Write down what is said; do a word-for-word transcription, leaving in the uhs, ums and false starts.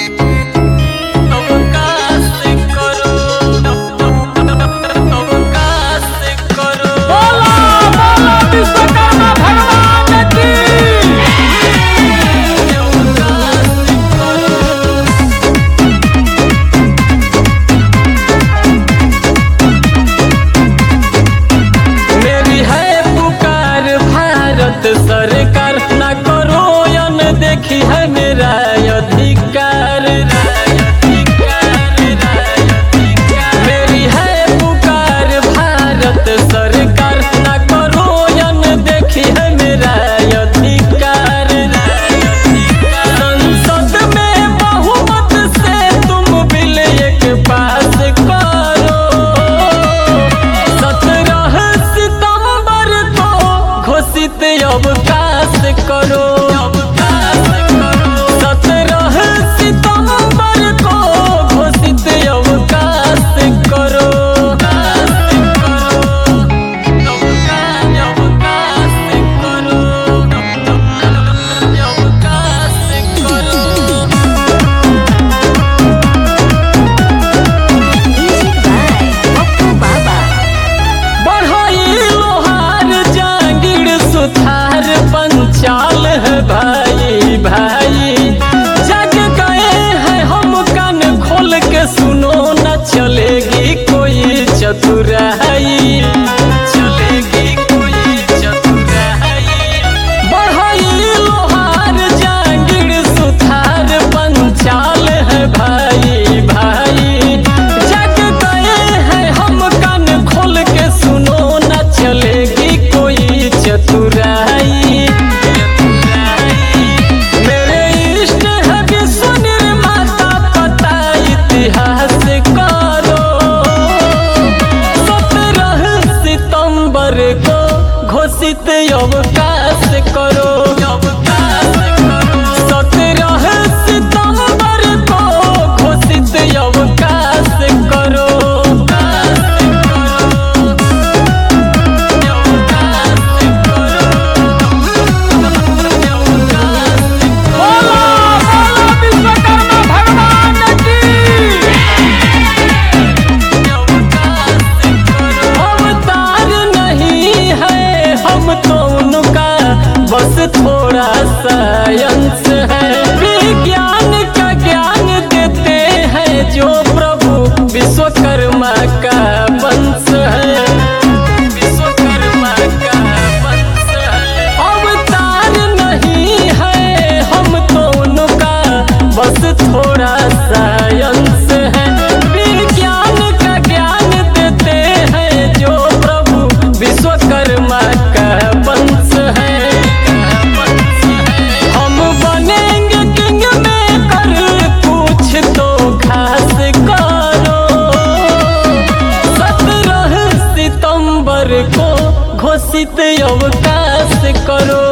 सरकार ना करो यन देखी है मेरा अधिकार। मेरी है पुकार भारत सरकार ना करो यन देखी है मेरा अधिकार। संसद में बहुमत से तुम बिल एक पास करो। सत्रह सितंबर को घोषित अवकाश करो। सत्रह सितंबर को घोषित अवकाश करो। सुथार पंचाल है भाई भाई जग गए हैं हम कान खोल के सुनो न चलेगी कोई चतुराई। चलेगी कोई चतुराई। बढ़ई लोहार जागीर सुथार पंचाल है भाई भाई जग गए हैं हम कान खोल के सुनो न चलेगी कोई चतुराई। मेरे इष्ट है विश्व निर्माता पता इतिहास करो। सत्रह सितंबर को घोषित अवकाश करो। सत्रह सितंबर को घोषित अवकाश करो। बस थोड़ा साइंस है विज्ञान का ज्ञान देते हैं जो प्रभु विश्वकर्मा का वंश है। विश्वकर्मा का वंश है। अवतार नहीं है हम तो उनका बस थोड़ा साइंस है विज्ञान का ज्ञान देते हैं जो प्रभु विश्वकर्मा का वंश है। को घोषित अवकाश करो।